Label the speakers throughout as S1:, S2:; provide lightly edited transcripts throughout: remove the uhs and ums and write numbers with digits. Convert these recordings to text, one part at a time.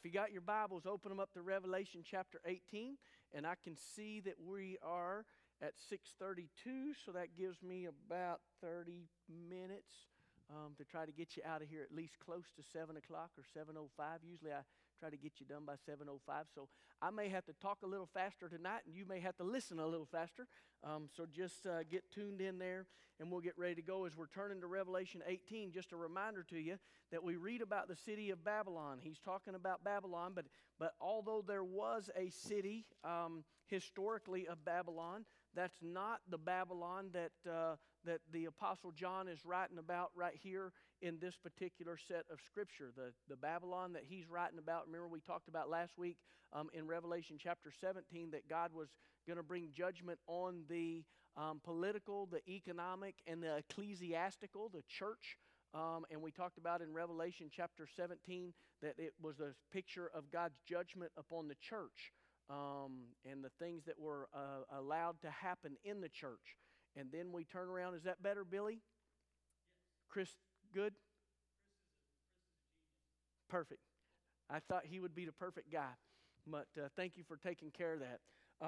S1: if you got your Bibles, open them up to Revelation chapter 18, and I can see that we are at 6:32, so that gives me about 30 minutes to try to get you out of here at least close to 7 o'clock or 7:05. Usually I try to get you done by 7:05, so I may have to talk a little faster tonight, and you may have to listen a little faster. So just get tuned in there, and we'll get ready to go as we're turning to Revelation 18. Just a reminder to you that we read about the city of Babylon. He's talking about Babylon, but although there was a city historically of Babylon, that's not the Babylon that the Apostle John is writing about right here in this particular set of Scripture. The Babylon that he's writing about, remember we talked about last week in Revelation chapter 17 that God was going to bring judgment on the political, the economic, and the ecclesiastical, the church. And we talked about in Revelation chapter 17 that it was a picture of God's judgment upon the church. And the things that were allowed to happen in the church. And then we turn around. Is that better, Billy?
S2: Yes.
S1: Chris, good?
S2: Chris is a genius.
S1: Perfect. I thought he would be the perfect guy. But thank you for taking care of that.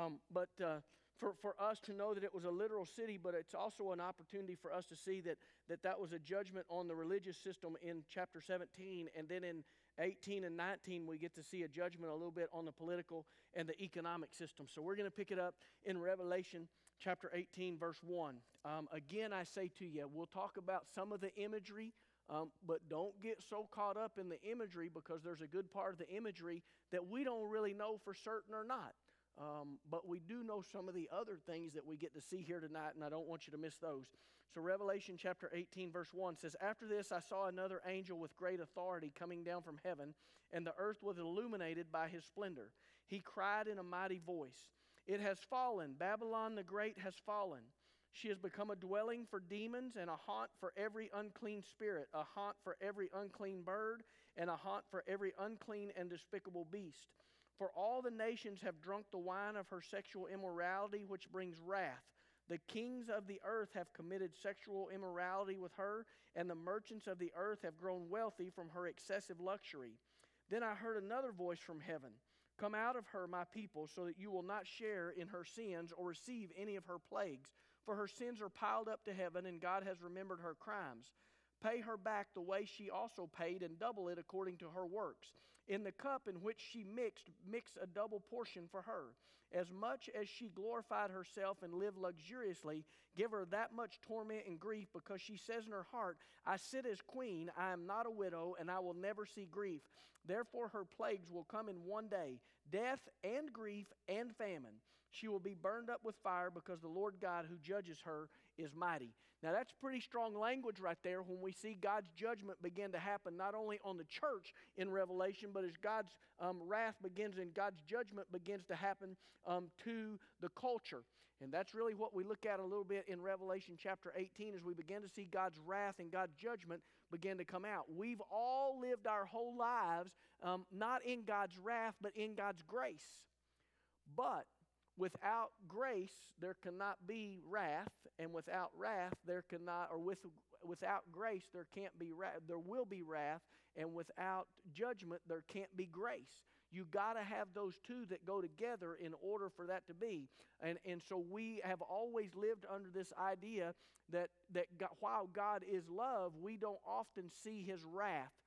S1: But for us to know that it was a literal city, but it's also an opportunity for us to see that was a judgment on the religious system in chapter 17. And then in 18 and 19, we get to see a judgment a little bit on the political and the economic system. So we're going to pick it up in Revelation chapter 18, verse 1. Again, I say to you, we'll talk about some of the imagery, but don't get so caught up in the imagery, because there's a good part of the imagery that we don't really know for certain or not. But we do know some of the other things that we get to see here tonight, and I don't want you to miss those. So Revelation chapter 18 verse 1 says, "After this I saw another angel with great authority coming down from heaven, and the earth was illuminated by his splendor. He cried in a mighty voice, 'It has fallen, Babylon the Great has fallen. She has become a dwelling for demons and a haunt for every unclean spirit, a haunt for every unclean bird, and a haunt for every unclean and despicable beast. For all the nations have drunk the wine of her sexual immorality, which brings wrath. The kings of the earth have committed sexual immorality with her, and the merchants of the earth have grown wealthy from her excessive luxury.' Then I heard another voice from heaven, 'Come out of her, my people, so that you will not share in her sins or receive any of her plagues. For her sins are piled up to heaven, and God has remembered her crimes. Pay her back the way she also paid, and double it according to her works. In the cup in which she mix a double portion for her. As much as she glorified herself and lived luxuriously, give her that much torment and grief, because she says in her heart, I sit as queen, I am not a widow, and I will never see grief. Therefore her plagues will come in one day, death and grief and famine. She will be burned up with fire, because the Lord God who judges her is mighty.'" Now that's pretty strong language right there when we see God's judgment begin to happen, not only on the church in Revelation, but as God's wrath begins and God's judgment begins to happen to the culture. And that's really what we look at a little bit in Revelation chapter 18, as we begin to see God's wrath and God's judgment begin to come out. We've all lived our whole lives not in God's wrath, but in God's grace. But without grace, there cannot be wrath, and without wrath, there cannot, or without grace, there can't be wrath. There will be wrath, and without judgment, there can't be grace. You got to have those two that go together in order for that to be. And so we have always lived under this idea that God, while God is love, we don't often see His wrath.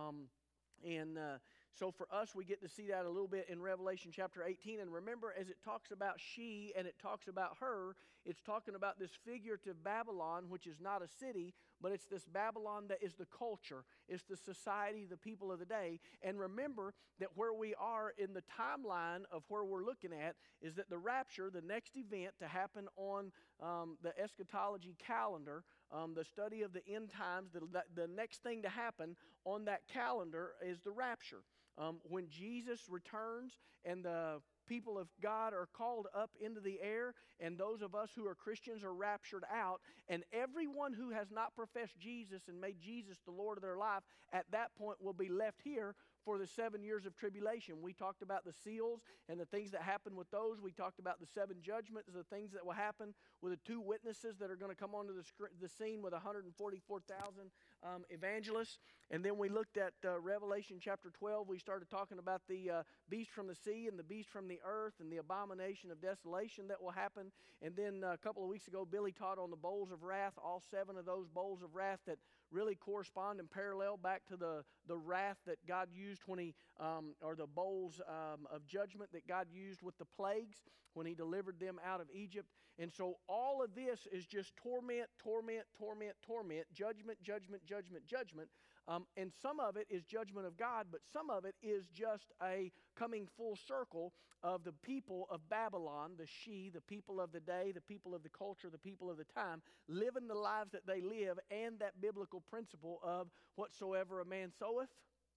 S1: So for us, we get to see that a little bit in Revelation chapter 18. And remember, as it talks about she and it talks about her, it's talking about this figurative Babylon, which is not a city, but it's this Babylon that is the culture. It's the society, the people of the day. And remember that where we are in the timeline of where we're looking at is that the rapture, the next event to happen on the eschatology calendar, the study of the end times, the next thing to happen on that calendar is the rapture. When Jesus returns and the people of God are called up into the air, and those of us who are Christians are raptured out, and everyone who has not professed Jesus and made Jesus the Lord of their life at that point will be left here for the 7 years of tribulation. We talked about the seals and the things that happen with those. We talked about the 7 judgments, the things that will happen with the 2 witnesses that are going to come onto the scene with 144,000 evangelists. And then we looked at Revelation chapter 12. We started talking about the beast from the sea and the beast from the earth and the abomination of desolation that will happen. And then a couple of weeks ago, Billy taught on the bowls of wrath, all 7 of those bowls of wrath that really correspond and parallel back to the wrath that God used when he, or the bowls of judgment that God used with the plagues when he delivered them out of Egypt. And so all of this is just torment, torment, torment, torment, judgment, judgment, judgment, judgment. And some of it is judgment of God, but some of it is just a coming full circle of the people of Babylon, the people of the day, the people of the culture, the people of the time, living the lives that they live, and that biblical principle of whatsoever a man soweth,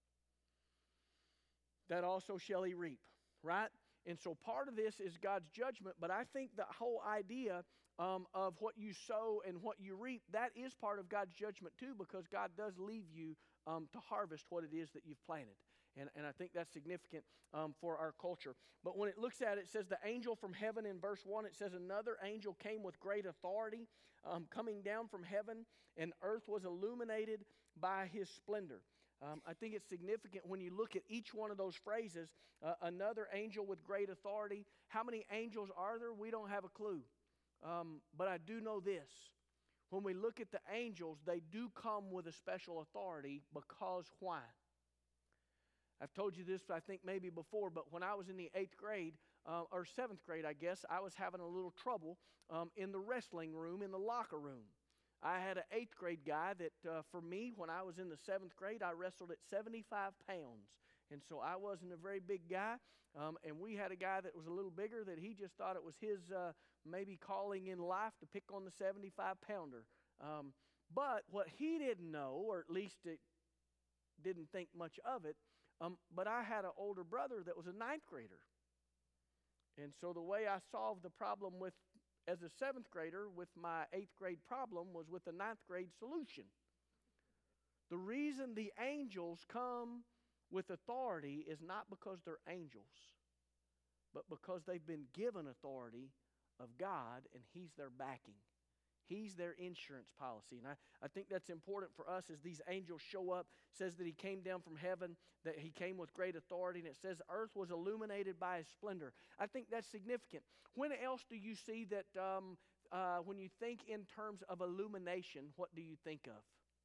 S1: that also shall he reap, right? And so part of this is God's judgment, but I think the whole idea of what you sow and what you reap, that is part of God's judgment too, because God does leave you to harvest what it is that you've planted. And I think that's significant for our culture. But when it looks at it, it says the angel from heaven in verse 1, it says another angel came with great authority coming down from heaven, and earth was illuminated by his splendor. I think it's significant when you look at each one of those phrases, another angel with great authority. How many angels are there? We don't have a clue. But I do know this. When we look at the angels, they do come with a special authority because why? I've told you this, I think, maybe before, but when I was in the 8th grade, or 7th grade, I guess, I was having a little trouble in the wrestling room, in the locker room. I had an 8th grade guy that, for me, when I was in the 7th grade, I wrestled at 75 pounds. And so I wasn't a very big guy. And we had a guy that was a little bigger that he just thought it was his maybe calling in life to pick on the 75-pounder. But what he didn't know, or at least it didn't think much of it, but I had an older brother that was a 9th grader. And so the way I solved the problem with, as a 7th grader, with my 8th grade problem was with a 9th grade solution. The reason the angels come with authority is not because they're angels, but because they've been given authority of God, and he's their backing. He's their insurance policy. And I think that's important for us as these angels show up. It says that he came down from heaven, that he came with great authority, and it says earth was illuminated by his splendor. I think that's significant. When else do you see that when you think in terms of illumination, what do you think of?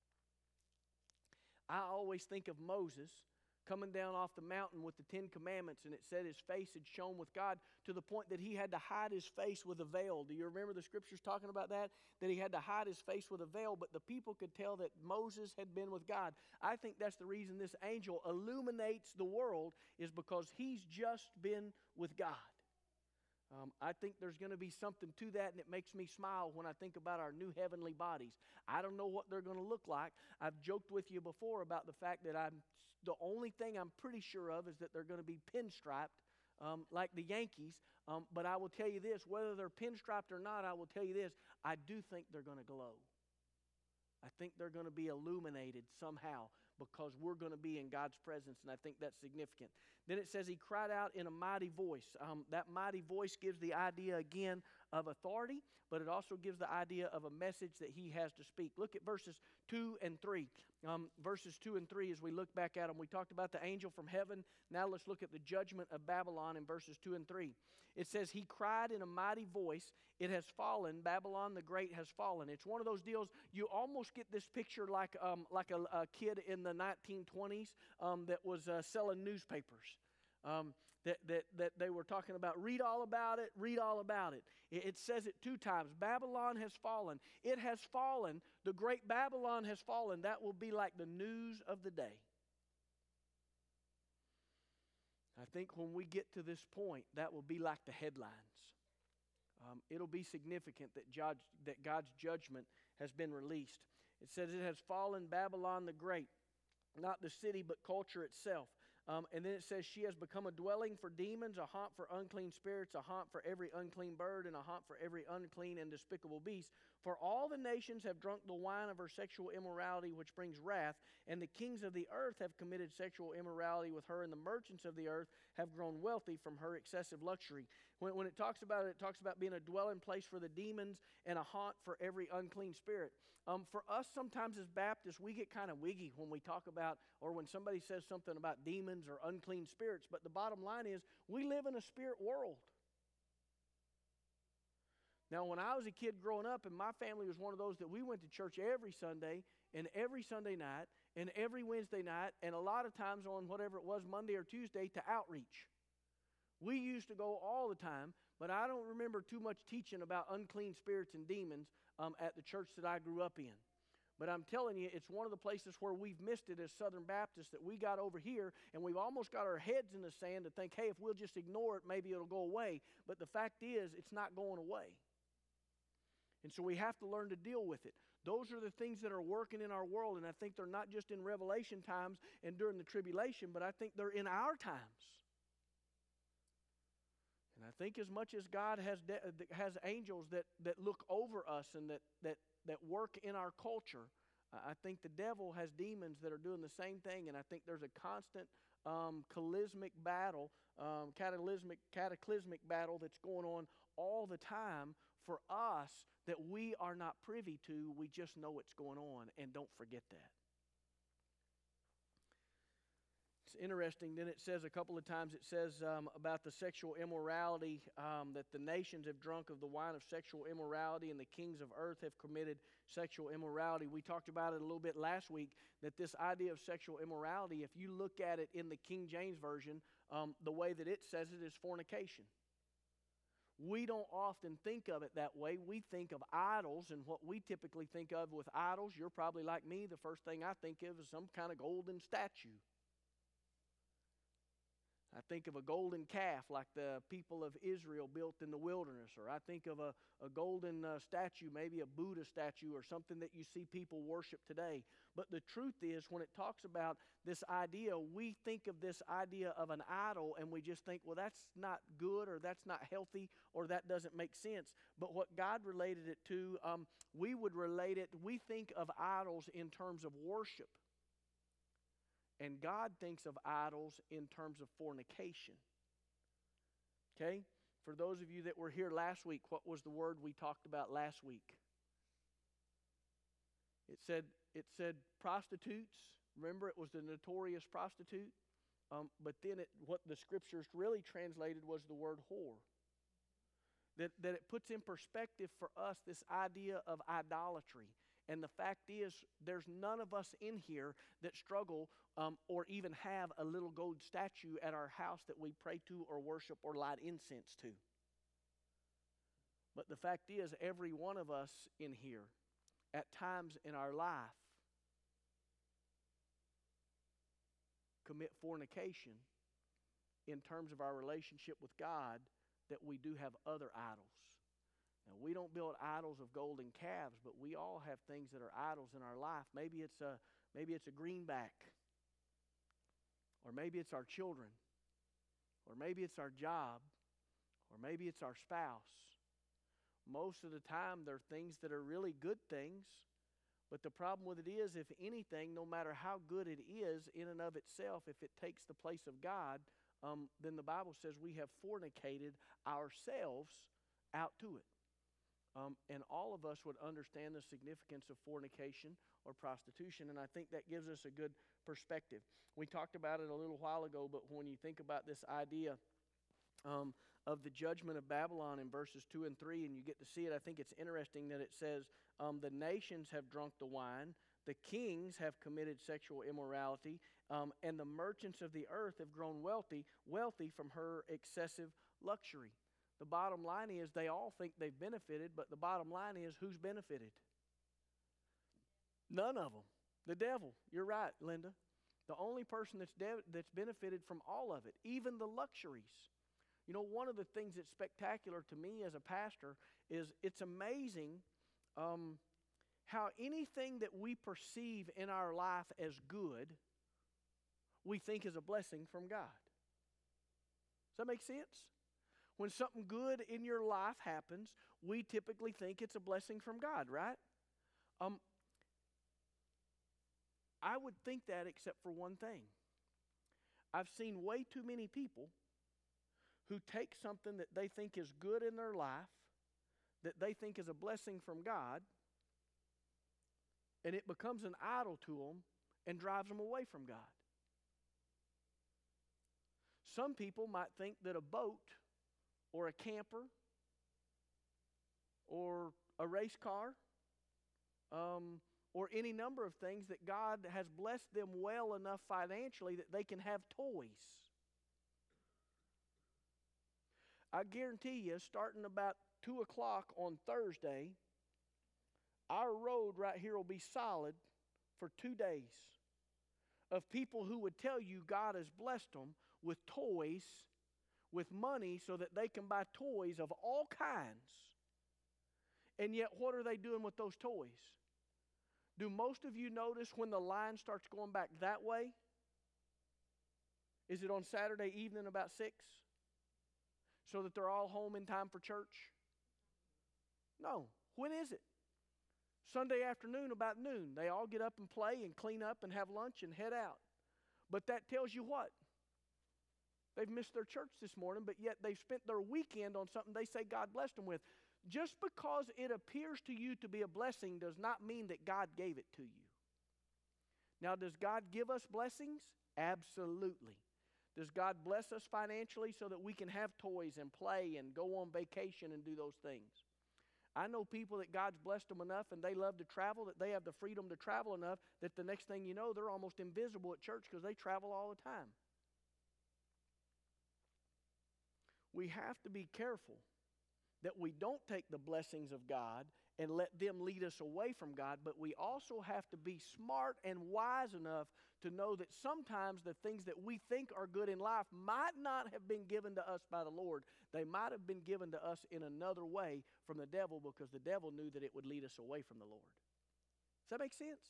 S1: I always think of Moses coming down off the mountain with the 10 Commandments, and it said his face had shone with God to the point that he had to hide his face with a veil. Do you remember the scriptures talking about that? That he had to hide his face with a veil, but the people could tell that Moses had been with God. I think that's the reason this angel illuminates the world, is because he's just been with God. I think there's going to be something to that, and it makes me smile when I think about our new heavenly bodies. I don't know what they're going to look like. I've joked with you before about the fact that the only thing I'm pretty sure of is that they're going to be pinstriped like the Yankees. But I will tell you this, whether they're pinstriped or not, I will tell you this, I do think they're going to glow. I think they're going to be illuminated somehow because we're going to be in God's presence, and I think that's significant. Then it says he cried out in a mighty voice. That mighty voice gives the idea again of authority, but it also gives the idea of a message that he has to speak. Look at verses 2 and 3. Verses 2 and 3, as we look back at them, we talked about the angel from heaven. Now let's look at the judgment of Babylon in verses 2 and 3. It says, he cried in a mighty voice, it has fallen, Babylon the great has fallen. It's one of those deals, you almost get this picture like a kid in the 1920s that was selling newspapers. That they were talking about, read all about it, read all about it. It says it 2 times. Babylon has fallen. It has fallen. The great Babylon has fallen. That will be like the news of the day. I think when we get to this point, that will be like the headlines. It'll be significant that God's judgment has been released. It says it has fallen, Babylon the great, not the city but culture itself. And then it says she has become a dwelling for demons, a haunt for unclean spirits, a haunt for every unclean bird, and a haunt for every unclean and despicable beast. For all the nations have drunk the wine of her sexual immorality, which brings wrath, and the kings of the earth have committed sexual immorality with her, and the merchants of the earth have grown wealthy from her excessive luxury. When it talks about it, it talks about being a dwelling place for the demons and a haunt for every unclean spirit. For us, sometimes as Baptists, we get kind of wiggy when we talk about, or when somebody says something about demons or unclean spirits, but the bottom line is, we live in a spirit world. Now, when I was a kid growing up, and my family was one of those that we went to church every Sunday, and every Sunday night, and every Wednesday night, and a lot of times on whatever it was, Monday or Tuesday, to outreach. We used to go all the time, but I don't remember too much teaching about unclean spirits and demons at the church that I grew up in. But I'm telling you, it's one of the places where we've missed it as Southern Baptists, that we got over here and we've almost got our heads in the sand to think, hey, if we'll just ignore it, maybe it'll go away. But the fact is, it's not going away. And so we have to learn to deal with it. Those are the things that are working in our world, and I think they're not just in Revelation times and during the tribulation, but I think they're in our times. And I think as much as God has angels that look over us and that work in our culture, I think the devil has demons that are doing the same thing, and I think there's a constant cataclysmic battle that's going on all the time for us that we are not privy to. We just know what's going on, and don't forget that. It's interesting. Then it says a couple of times, it says about the sexual immorality, that the nations have drunk of the wine of sexual immorality, and the kings of earth have committed sexual immorality. We talked about it a little bit last week, that this idea of sexual immorality, if you look at it in the King James Version, the way that it says it is fornication. We don't often think of it that way. We think of idols, and what we typically think of with idols, you're probably like me, the first thing I think of is some kind of golden statue. I think of a golden calf like the people of Israel built in the wilderness, or I think of a golden statue, maybe a Buddha statue or something that you see people worship today. But the truth is, when it talks about this idea, we think of this idea of an idol and we just think, well, that's not good, or that's not healthy, or that doesn't make sense. But what God related it to, we would relate it, we think of idols in terms of worship. And God thinks of idols in terms of fornication. Okay? For those of you that were here last week, what was the word we talked about last week? It said prostitutes. Remember, it was the notorious prostitute. But then what the scriptures really translated was the word whore. That it puts in perspective for us this idea of idolatry. And the fact is, there's none of us in here that struggle or even have a little gold statue at our house that we pray to or worship or light incense to. But the fact is, every one of us in here, at times in our life, commit fornication in terms of our relationship with God, that we do have other idols. Now, we don't build idols of golden calves, but we all have things that are idols in our life. Maybe it's a greenback, or maybe it's our children, or maybe it's our job, or maybe it's our spouse. Most of the time, they're things that are really good things, but the problem with it is, if anything, no matter how good it is in and of itself, if it takes the place of God, then the Bible says we have fornicated ourselves out to it. And all of us would understand the significance of fornication or prostitution, and I think that gives us a good perspective. We talked about it a little while ago, but when you think about this idea of the judgment of Babylon in verses 2 and 3, and you get to see it, I think it's interesting that it says, the nations have drunk the wine, the kings have committed sexual immorality, and the merchants of the earth have grown wealthy from her excessive luxury. The bottom line is, they all think they've benefited, but the bottom line is, who's benefited? None of them. The devil. You're right, Linda. The only person that's benefited from all of it, even the luxuries. You know, one of the things that's spectacular to me as a pastor is it's amazing how anything that we perceive in our life as good, we think is a blessing from God. Does that make sense? When something good in your life happens, we typically think it's a blessing from God, right? I would think that except for one thing. I've seen way too many people who take something that they think is good in their life, that they think is a blessing from God, and it becomes an idol to them and drives them away from God. Some people might think that a boat or a camper or a race car or any number of things that God has blessed them well enough financially that they can have toys. I guarantee you, starting about 2 o'clock on Thursday, our road right here will be solid for 2 days of people who would tell you God has blessed them with toys, with money, so that they can buy toys of all kinds. And yet, what are they doing with those toys? Do most of you notice when the line starts going back that way? Is it on Saturday evening about 6? So that they're all home in time for church? No. When is it? Sunday afternoon about noon. They all get up and play and clean up and have lunch and head out. But that tells you what? They've missed their church this morning, but yet they've spent their weekend on something they say God blessed them with. Just because it appears to you to be a blessing does not mean that God gave it to you. Now, does God give us blessings? Absolutely. Does God bless us financially so that we can have toys and play and go on vacation and do those things? I know people that God's blessed them enough and they love to travel, that they have the freedom to travel enough that the next thing you know, they're almost invisible at church because they travel all the time. We have to be careful that we don't take the blessings of God and let them lead us away from God, but we also have to be smart and wise enough to know that sometimes the things that we think are good in life might not have been given to us by the Lord. They might have been given to us in another way from the devil, because the devil knew that it would lead us away from the Lord. Does that make sense?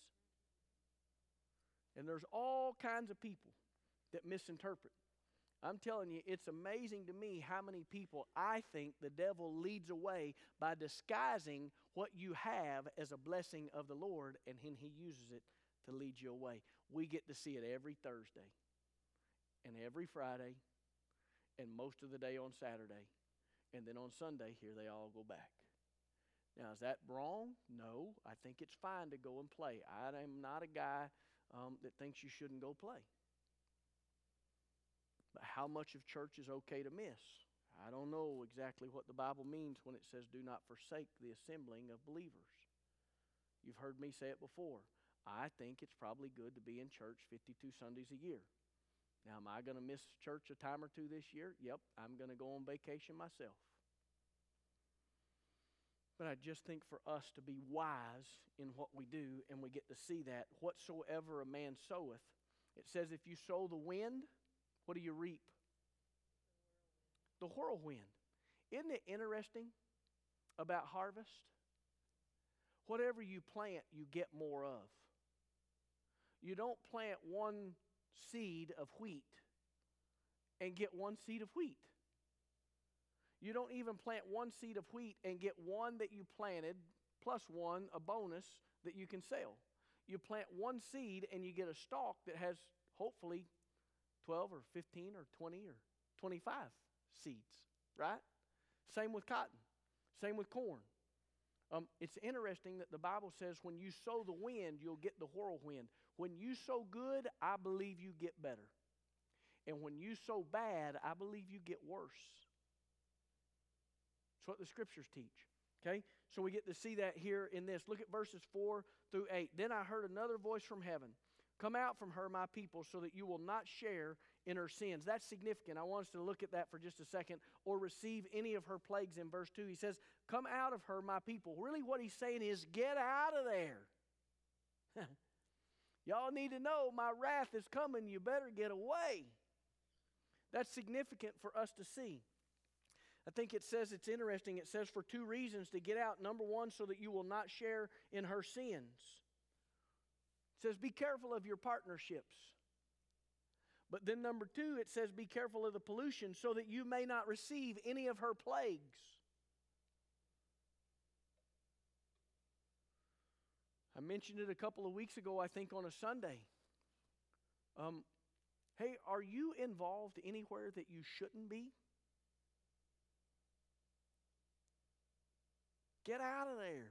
S1: And there's all kinds of people that misinterpret. I'm telling you, it's amazing to me how many people I think the devil leads away by disguising what you have as a blessing of the Lord, and then he uses it to lead you away. We get to see it every Thursday and every Friday and most of the day on Saturday. And then on Sunday, here they all go back. Now, is that wrong? No. I think it's fine to go and play. I am not a guy that thinks you shouldn't go play. But how much of church is okay to miss? I don't know exactly what the Bible means when it says, do not forsake the assembling of believers. You've heard me say it before. I think it's probably good to be in church 52 Sundays a year. Now, am I going to miss church a time or two this year? Yep, I'm going to go on vacation myself. But I just think for us to be wise in what we do, and we get to see that whatsoever a man soweth, it says if you sow the wind, what do you reap? The whirlwind. Isn't it interesting about harvest? Whatever you plant, you get more of. You don't plant one seed of wheat and get one seed of wheat. You don't even plant one seed of wheat and get one that you planted plus one, a bonus that you can sell. You plant one seed and you get a stalk that has hopefully 12 or 15 or 20 or 25 seeds, right? Same with cotton. Same with corn. It's interesting that the Bible says when you sow the wind, you'll get the whirlwind. When you sow good, I believe you get better. And when you sow bad, I believe you get worse. That's what the scriptures teach. Okay? So we get to see that here in this. Look at verses 4 through 8. Then I heard another voice from heaven. Come out from her, my people, so that you will not share in her sins. That's significant. I want us to look at that for just a second. Or receive any of her plagues in verse 2. He says, come out of her, my people. Really what he's saying is, get out of there. Y'all need to know my wrath is coming. You better get away. That's significant for us to see. I think it says, it's interesting, it says for two reasons to get out. Number one, so that you will not share in her sins. It says, be careful of your partnerships. But then number 2, it says, be careful of the pollution so that you may not receive any of her plagues. I mentioned it a couple of weeks ago, I think on a Sunday. Hey, are you involved anywhere that you shouldn't be? Get out of there.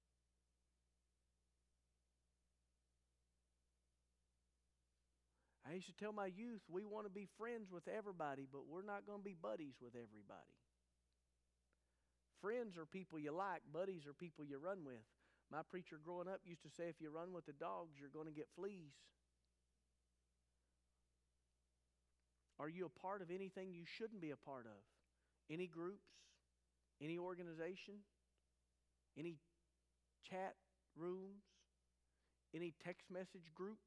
S1: I used to tell my youth, we want to be friends with everybody, but we're not going to be buddies with everybody. Friends are people you like. Buddies are people you run with. My preacher growing up used to say, if you run with the dogs, you're going to get fleas. Are you a part of anything you shouldn't be a part of? Any groups? Any organization? Any chat rooms? Any text message groups?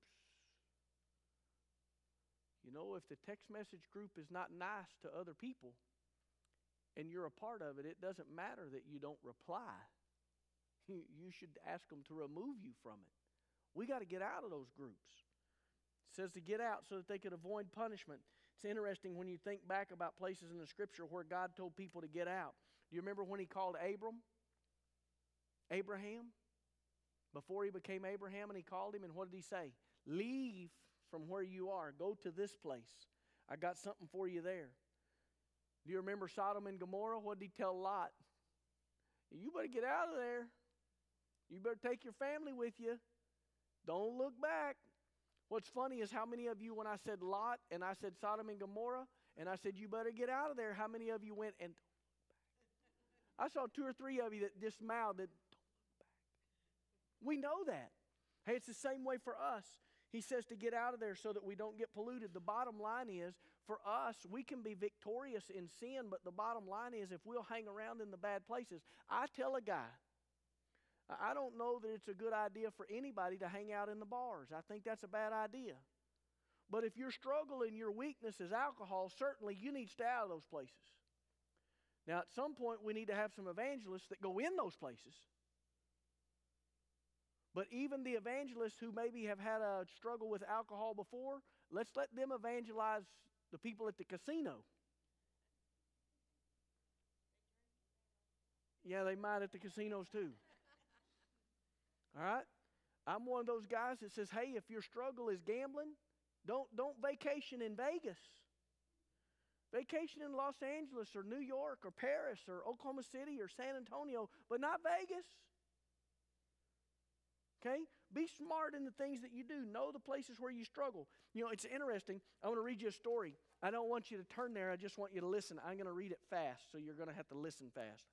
S1: You know, if the text message group is not nice to other people and you're a part of it, it doesn't matter that you don't reply. You should ask them to remove you from it. We got to get out of those groups. It says to get out so that they could avoid punishment. It's interesting when you think back about places in the Scripture where God told people to get out. Do you remember when He called Abraham? Before he became Abraham, and He called him, and what did He say? Leave from where you are. Go to this place. I got something for you there. Do you remember Sodom and Gomorrah? What did He tell Lot? You better get out of there. You better take your family with you. Don't look back. What's funny is how many of you, when I said Lot and I said Sodom and Gomorrah, and I said you better get out of there, how many of you went and don't look back? I saw 2 or 3 of you that just mouthed that don't look back. We know that. Hey, it's the same way for us. He says to get out of there so that we don't get polluted. The bottom line is, for us, we can be victorious in sin, but the bottom line is if we'll hang around in the bad places. I tell a guy, I don't know that it's a good idea for anybody to hang out in the bars. I think that's a bad idea. But if your struggle and your weakness is alcohol, certainly you need to stay out of those places. Now, at some point, we need to have some evangelists that go in those places. But even the evangelists who maybe have had a struggle with alcohol before, let's let them evangelize the people at the casino. Yeah, they might at the casinos too. All right? I'm one of those guys that says, hey, if your struggle is gambling, don't vacation in Vegas. Vacation in Los Angeles or New York or Paris or Oklahoma City or San Antonio, but not Vegas. Okay? Be smart in the things that you do. Know the places where you struggle. You know, it's interesting. I want to read you a story. I don't want you to turn there. I just want you to listen. I'm going to read it fast, so you're going to have to listen fast.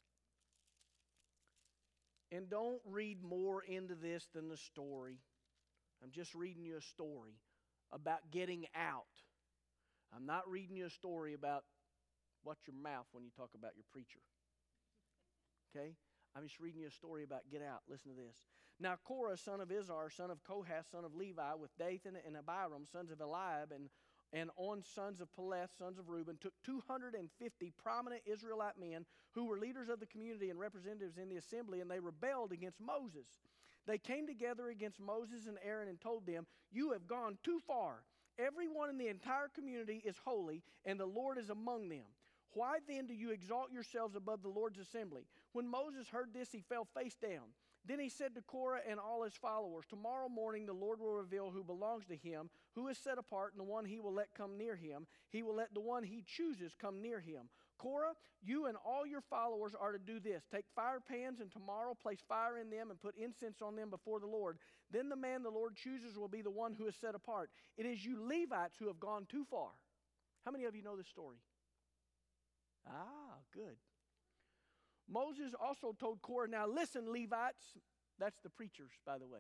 S1: And don't read more into this than the story. I'm just reading you a story about getting out. I'm not reading you a story about watch your mouth when you talk about your preacher. Okay? I'm just reading you a story about get out. Listen to this. Now Korah, son of Izhar, son of Kohath, son of Levi, with Dathan and Abiram, sons of Eliab, and On, sons of Peleth, sons of Reuben, took 250 prominent Israelite men who were leaders of the community and representatives in the assembly, and they rebelled against Moses. They came together against Moses and Aaron and told them, you have gone too far. Everyone in the entire community is holy, and the Lord is among them. Why then do you exalt yourselves above the Lord's assembly? When Moses heard this, he fell face down. Then he said to Korah and all his followers, tomorrow morning the Lord will reveal who belongs to him, who is set apart, and the one he will let come near him. He will let the one he chooses come near him. Korah, you and all your followers are to do this. Take fire pans and tomorrow place fire in them and put incense on them before the Lord. Then the man the Lord chooses will be the one who is set apart. It is you Levites who have gone too far. How many of you know this story? Ah, good. Moses also told Korah, now listen, Levites, that's the preachers, by the way.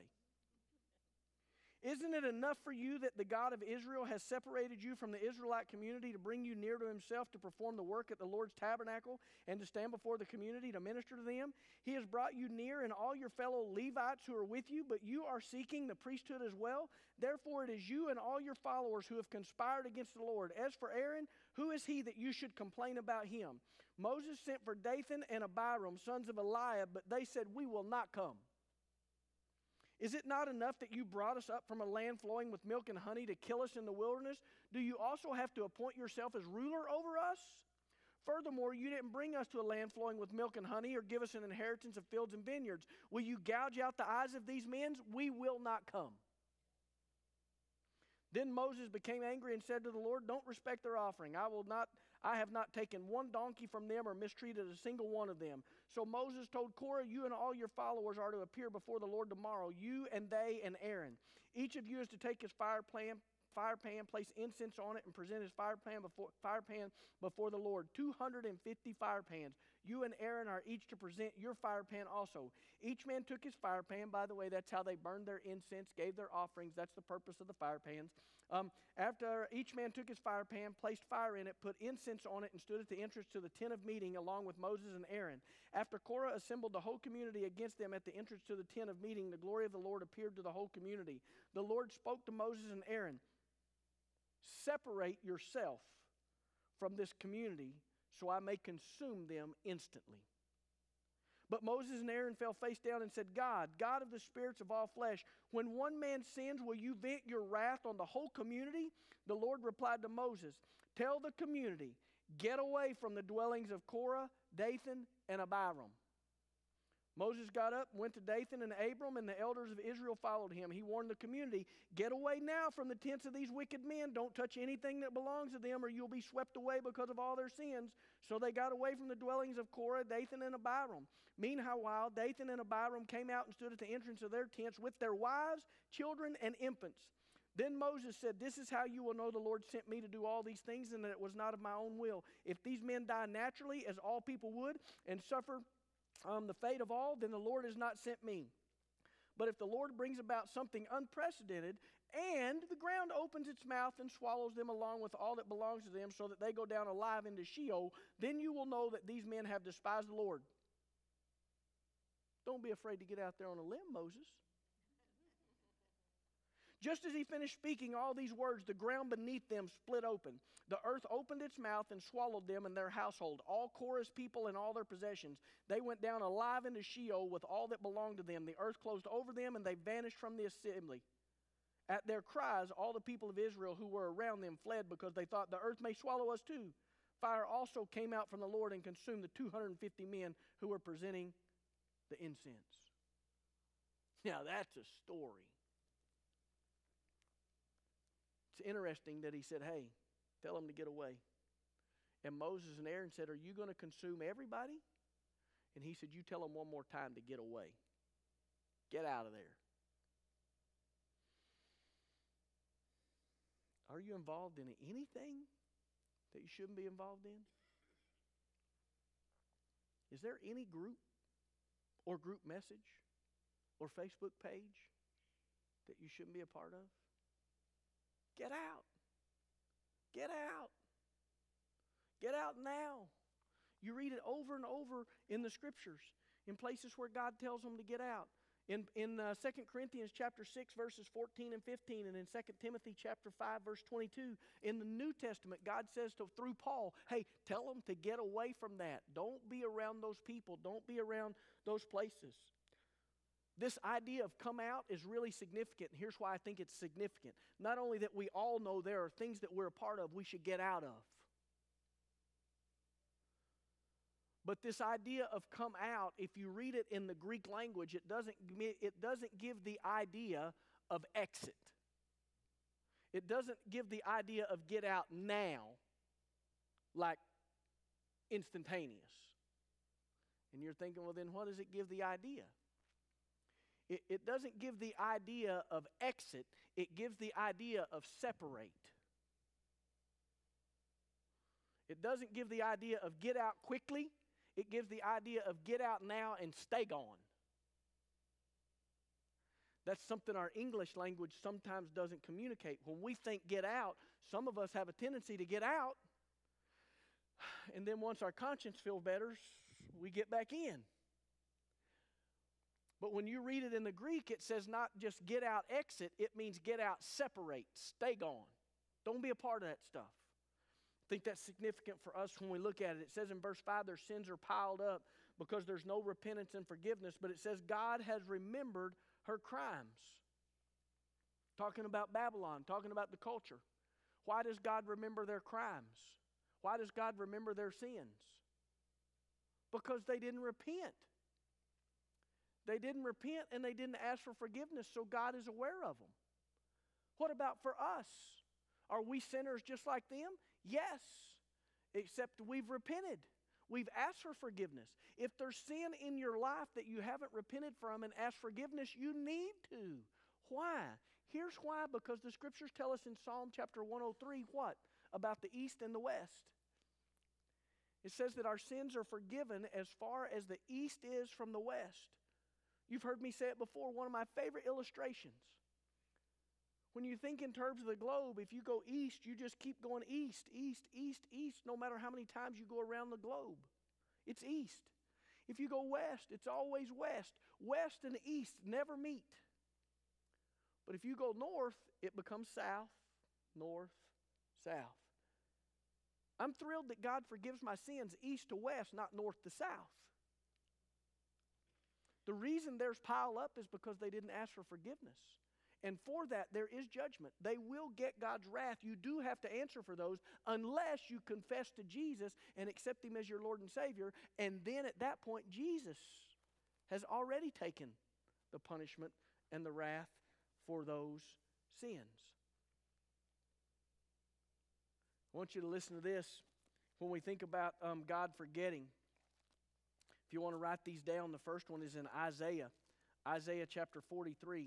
S1: Isn't it enough for you that the God of Israel has separated you from the Israelite community to bring you near to himself to perform the work at the Lord's tabernacle and to stand before the community to minister to them? He has brought you near and all your fellow Levites who are with you, but you are seeking the priesthood as well. Therefore it is you and all your followers who have conspired against the Lord. As for Aaron, who is he that you should complain about him? Moses sent for Dathan and Abiram, sons of Eliab, but they said, we will not come. Is it not enough that you brought us up from a land flowing with milk and honey to kill us in the wilderness? Do you also have to appoint yourself as ruler over us? Furthermore, you didn't bring us to a land flowing with milk and honey or give us an inheritance of fields and vineyards. Will you gouge out the eyes of these men? We will not come. Then Moses became angry and said to the Lord, don't respect their offering. I have not taken one donkey from them or mistreated a single one of them. So Moses told Korah, you and all your followers are to appear before the Lord tomorrow, you and they and Aaron. Each of you is to take his fire pan, place incense on it, and present his fire pan before the Lord. 250 fire pans. You and Aaron are each to present your fire pan also. Each man took his fire pan. By the way, that's how they burned their incense, gave their offerings. That's the purpose of the fire pans. After each man took his fire pan, placed fire in it, put incense on it, and stood at the entrance to the tent of meeting along with Moses and Aaron. After Korah assembled the whole community against them at the entrance to the tent of meeting, the glory of the Lord appeared to the whole community. The Lord spoke to Moses and Aaron, separate yourself from this community so I may consume them instantly. But Moses and Aaron fell face down and said, God of the spirits of all flesh, when one man sins, will you vent your wrath on the whole community? The Lord replied to Moses, tell the community, get away from the dwellings of Korah, Dathan, and Abiram. Moses got up, went to Dathan and Abiram, and the elders of Israel followed him. He warned the community, get away now from the tents of these wicked men. Don't touch anything that belongs to them, or you'll be swept away because of all their sins. So they got away from the dwellings of Korah, Dathan, and Abiram. Meanwhile, Dathan and Abiram came out and stood at the entrance of their tents with their wives, children, and infants. Then Moses said, this is how you will know the Lord sent me to do all these things, and that it was not of my own will. If these men die naturally, as all people would, and suffer the fate of all, then the Lord has not sent me. But if the Lord brings about something unprecedented, and the ground opens its mouth and swallows them along with all that belongs to them, so that they go down alive into Sheol, then you will know that these men have despised the Lord. Don't be afraid to get out there on a limb, Moses. Just as he finished speaking all these words, the ground beneath them split open. The earth opened its mouth and swallowed them and their household, all Korah's people and all their possessions. They went down alive into Sheol with all that belonged to them. The earth closed over them and they vanished from the assembly. At their cries, all the people of Israel who were around them fled because they thought the earth may swallow us too. Fire also came out from the Lord and consumed the 250 men who were presenting the incense. Now that's a story. It's interesting that he said, hey, tell them to get away. And Moses and Aaron said, are you going to consume everybody? And he said, you tell them one more time to get away. Get out of there. Are you involved in anything that you shouldn't be involved in? Is there any group or group message or Facebook page that you shouldn't be a part of? Get out. Get out. Get out now. You read it over and over in the scriptures, in places where God tells them to get out. In 2 Corinthians chapter 6, verses 14 and 15, and in 2 Timothy chapter 5, verse 22. In the New Testament, God says through Paul, hey, tell them to get away from that. Don't be around those people. Don't be around those places. This idea of come out is really significant. And here's why I think it's significant. Not only that we all know there are things that we're a part of we should get out of. But this idea of come out, if you read it in the Greek language, it doesn't give the idea of exit. It doesn't give the idea of get out now, like instantaneous. And you're thinking, well, then what does it give the idea? It doesn't give the idea of exit. It gives the idea of separate. It doesn't give the idea of get out quickly. It gives the idea of get out now and stay gone. That's something our English language sometimes doesn't communicate. When we think get out, some of us have a tendency to get out, and then once our conscience feels better, we get back in. But when you read it in the Greek, it says not just get out, exit. It means get out, separate, stay gone. Don't be a part of that stuff. I think that's significant for us when we look at it. It says in verse 5, their sins are piled up because there's no repentance and forgiveness. But it says God has remembered her crimes. Talking about Babylon, talking about the culture. Why does God remember their crimes? Why does God remember their sins? Because they didn't repent. They didn't repent and they didn't ask for forgiveness, so God is aware of them. What about for us? Are we sinners just like them? Yes, except we've repented. We've asked for forgiveness. If there's sin in your life that you haven't repented from and asked forgiveness, you need to. Why? Here's why, because the scriptures tell us in Psalm chapter 103 what? About the east and the west. It says that our sins are forgiven as far as the east is from the west. You've heard me say it before, one of my favorite illustrations. When you think in terms of the globe, if you go east, you just keep going east, east, east, east, no matter how many times you go around the globe. It's east. If you go west, it's always west. West and east never meet. But if you go north, it becomes south, north, south. I'm thrilled that God forgives my sins east to west, not north to south. The reason there's pile up is because they didn't ask for forgiveness. And for that, there is judgment. They will get God's wrath. You do have to answer for those unless you confess to Jesus and accept Him as your Lord and Savior. And then at that point, Jesus has already taken the punishment and the wrath for those sins. I want you to listen to this when we think about God forgetting. If you want to write these down, the first one is in Isaiah. Isaiah chapter 43.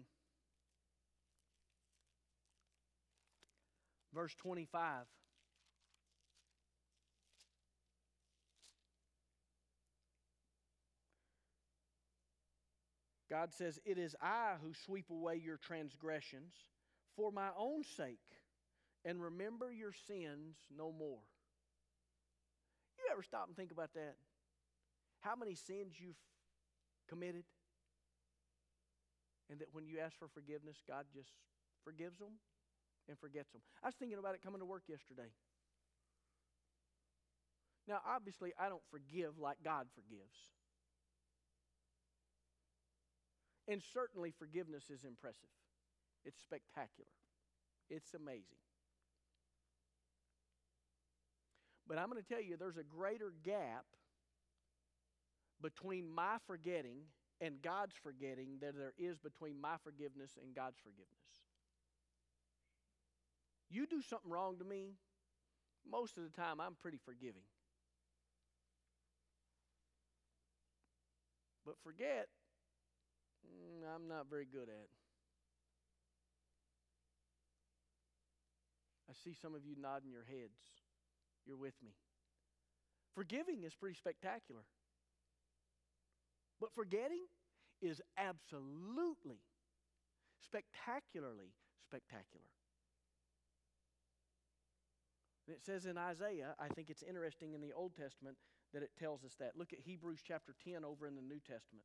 S1: Verse 25. God says, "It is I who sweep away your transgressions for my own sake, and remember your sins no more." You ever stop and think about that? How many sins you've committed, and that when you ask for forgiveness, God just forgives them and forgets them. I was thinking about it coming to work yesterday. Now, obviously, I don't forgive like God forgives. And certainly forgiveness is impressive. It's spectacular. It's amazing. But I'm going to tell you, there's a greater gap between my forgetting and God's forgetting than there is between my forgiveness and God's forgiveness. You do something wrong to me, most of the time I'm pretty forgiving. But forget, I'm not very good at. I see some of you nodding your heads. You're with me. Forgiving is pretty spectacular. But forgetting is absolutely, spectacularly spectacular. And it says in Isaiah, I think it's interesting in the Old Testament that it tells us that. Look at Hebrews chapter 10 over in the New Testament.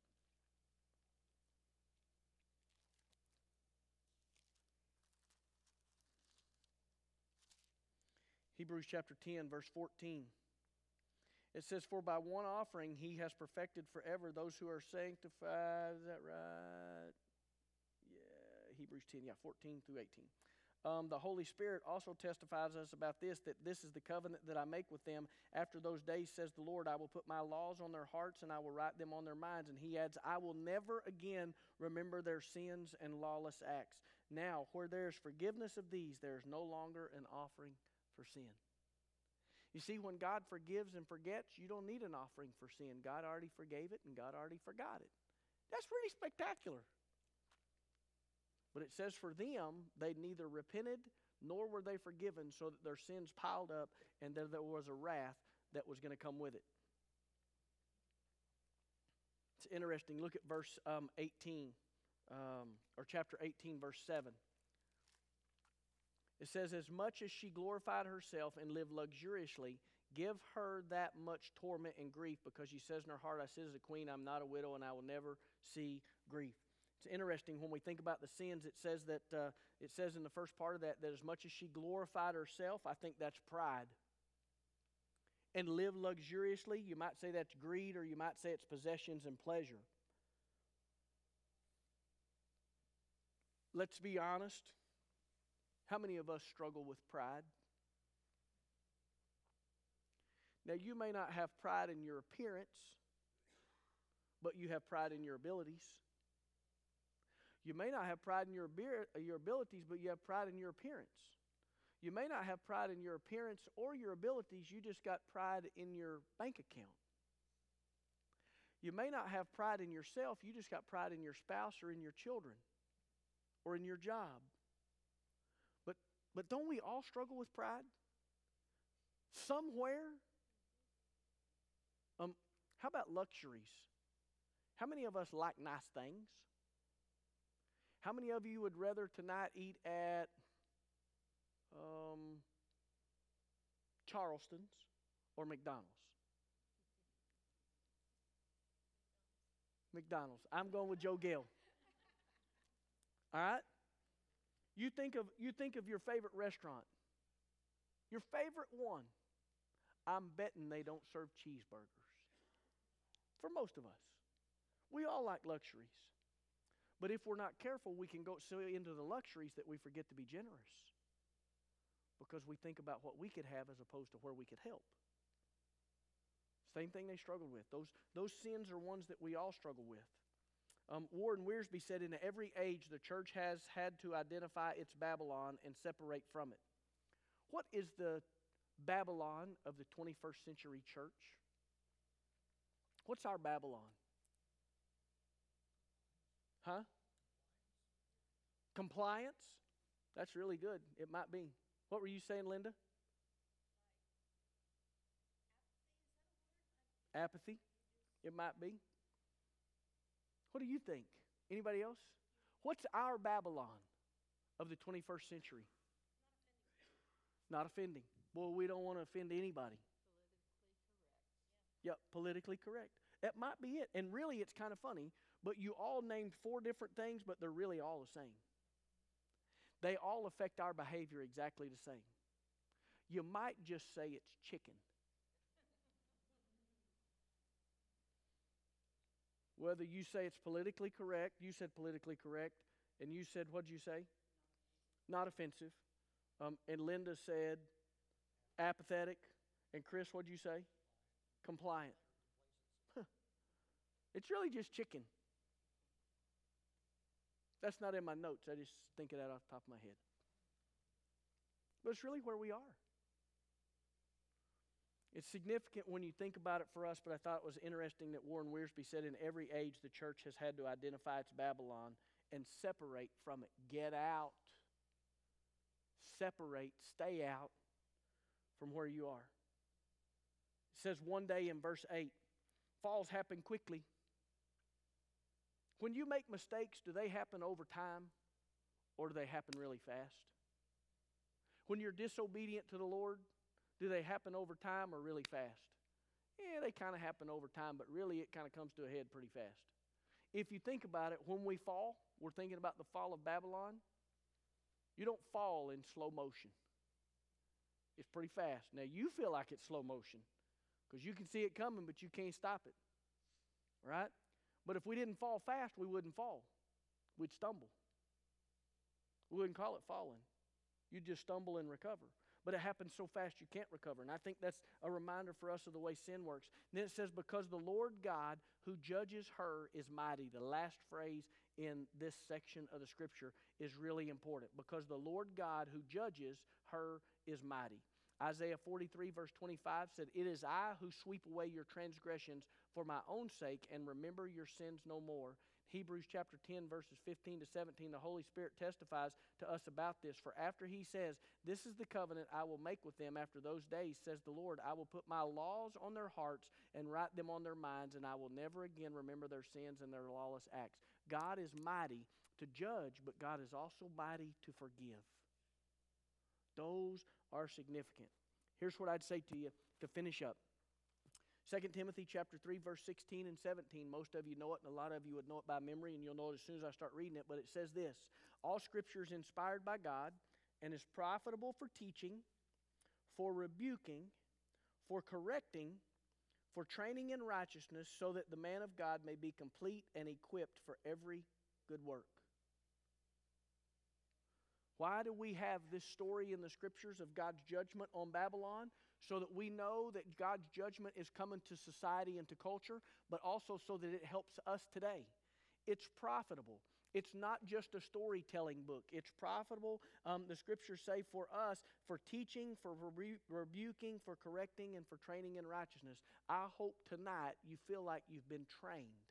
S1: Hebrews chapter 10, verse 14. It says, "For by one offering He has perfected forever those who are sanctified." Is that right? Yeah, Hebrews 10, 14 through 18. The Holy Spirit also testifies us about this, that this is the covenant that I make with them. After those days, says the Lord, I will put my laws on their hearts and I will write them on their minds. And He adds, I will never again remember their sins and lawless acts. Now, where there is forgiveness of these, there is no longer an offering for sin. You see, when God forgives and forgets, you don't need an offering for sin. God already forgave it and God already forgot it. That's pretty spectacular. But it says for them, they neither repented nor were they forgiven, so that their sins piled up and there was a wrath that was going to come with it. It's interesting. Look at verse 18, or chapter 18, verse 7. It says, as much as she glorified herself and lived luxuriously, give her that much torment and grief, because she says in her heart, I sit as a queen, I'm not a widow, and I will never see grief. It's interesting when we think about the sins. It says that it says in the first part of that as much as she glorified herself, I think that's pride. And live luxuriously, you might say that's greed, or you might say it's possessions and pleasure. Let's be honest. How many of us struggle with pride? Now, you may not have pride in your appearance, but you have pride in your abilities. You may not have pride in your abilities, but you have pride in your appearance. You may not have pride in your appearance or your abilities, you just got pride in your bank account. You may not have pride in yourself, you just got pride in your spouse or in your children or in your job. But don't we all struggle with pride? Somewhere? How about luxuries? How many of us like nice things? How many of you would rather tonight eat at Charleston's or McDonald's? McDonald's. I'm going with Joe Gale. All right? You think of your favorite restaurant. Your favorite one. I'm betting they don't serve cheeseburgers. For most of us. We all like luxuries. But if we're not careful, we can go so into the luxuries that we forget to be generous. Because we think about what we could have as opposed to where we could help. Same thing they struggled with. Those sins are ones that we all struggle with. Warren Wiersbe said, in every age, the church has had to identify its Babylon and separate from it. What is the Babylon of the 21st century church? What's our Babylon? Huh? Compliance? That's really good. It might be. What were you saying, Linda? Apathy? It might be. What do you think? Anybody else? What's our Babylon of the 21st century? Not offending. Well, we don't want to offend anybody. Yep, politically correct. That might be it. And really, it's kind of funny, but you all named 4 different things, but they're really all the same. They all affect our behavior exactly the same. You might just say it's chicken. Whether you say it's politically correct, you said politically correct, and you said, what'd you say? Not offensive. And Linda said apathetic. And Chris, what'd you say? Compliant. Huh. It's really just chicken. That's not in my notes. I just think of that off the top of my head. But it's really where we are. It's significant when you think about it for us, but I thought it was interesting that Warren Wiersbe said in every age the church has had to identify its Babylon and separate from it. Get out. Separate. Stay out from where you are. It says one day in verse 8, falls happen quickly. When you make mistakes, do they happen over time or do they happen really fast? When you're disobedient to the Lord, do they happen over time or really fast? Yeah, they kind of happen over time, but really it kind of comes to a head pretty fast. If you think about it, when we fall, we're thinking about the fall of Babylon. You don't fall in slow motion. It's pretty fast. Now, you feel like it's slow motion because you can see it coming, but you can't stop it. Right? But if we didn't fall fast, we wouldn't fall. We'd stumble. We wouldn't call it falling. You'd just stumble and recover. But it happens so fast you can't recover. And I think that's a reminder for us of the way sin works. And then it says, because the Lord God who judges her is mighty. The last phrase in this section of the scripture is really important. Because the Lord God who judges her is mighty. Isaiah 43 verse 25 said, it is I who sweep away your transgressions for my own sake and remember your sins no more. Hebrews chapter 10 verses 15 to 17, the Holy Spirit testifies to us about this. For after he says, this is the covenant I will make with them after those days, says the Lord, I will put my laws on their hearts and write them on their minds, and I will never again remember their sins and their lawless acts. God is mighty to judge, but God is also mighty to forgive. Those are significant. Here's what I'd say to you to finish up. 2 Timothy chapter 3, verse 16 and 17. Most of you know it, and a lot of you would know it by memory, and you'll know it as soon as I start reading it. But it says this, all Scripture is inspired by God and is profitable for teaching, for rebuking, for correcting, for training in righteousness, so that the man of God may be complete and equipped for every good work. Why do we have this story in the scriptures of God's judgment on Babylon? So that we know that God's judgment is coming to society and to culture, but also so that it helps us today. It's profitable. It's not just a storytelling book. It's profitable, the scriptures say, for us, for teaching, for rebuking, for correcting, and for training in righteousness. I hope tonight you feel like you've been trained.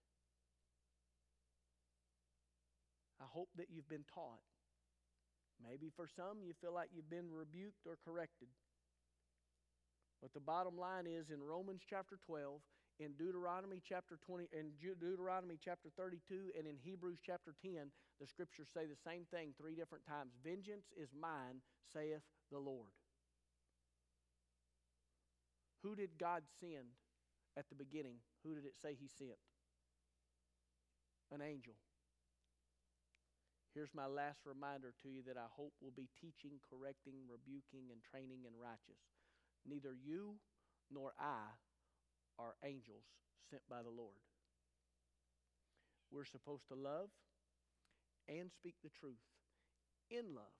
S1: I hope that you've been taught. Maybe for some you feel like you've been rebuked or corrected. But the bottom line is, in Romans chapter 12, in Deuteronomy chapter 20, in Deuteronomy chapter 32, and in Hebrews chapter 10, the scriptures say the same thing 3 different times. Vengeance is mine, saith the Lord. Who did God send at the beginning? Who did it say He sent? An angel. Here's my last reminder to you that I hope will be teaching, correcting, rebuking, and training in righteousness. Neither you nor I are angels sent by the Lord. We're supposed to love and speak the truth in love.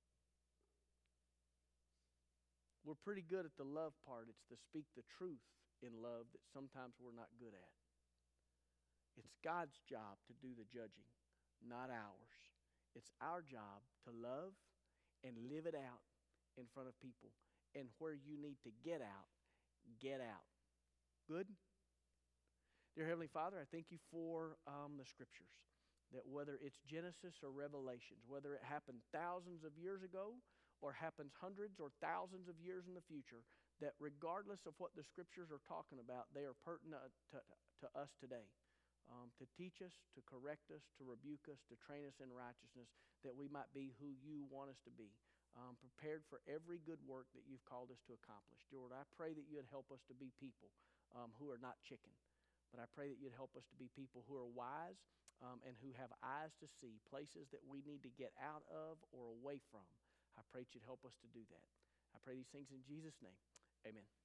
S1: We're pretty good at the love part. It's the speak the truth in love that sometimes we're not good at. It's God's job to do the judging, not ours. It's our job to love and live it out in front of people. And where you need to get out, get out. Good? Dear Heavenly Father, I thank you for the scriptures. That whether it's Genesis or Revelations, whether it happened thousands of years ago or happens hundreds or thousands of years in the future, that regardless of what the scriptures are talking about, they are pertinent to us today. To teach us, to correct us, to rebuke us, to train us in righteousness, that we might be who you want us to be. Prepared for every good work that you've called us to accomplish. Lord, I pray that you'd help us to be people who are not chicken. But I pray that you'd help us to be people who are wise and who have eyes to see places that we need to get out of or away from. I pray that you'd help us to do that. I pray these things in Jesus' name. Amen.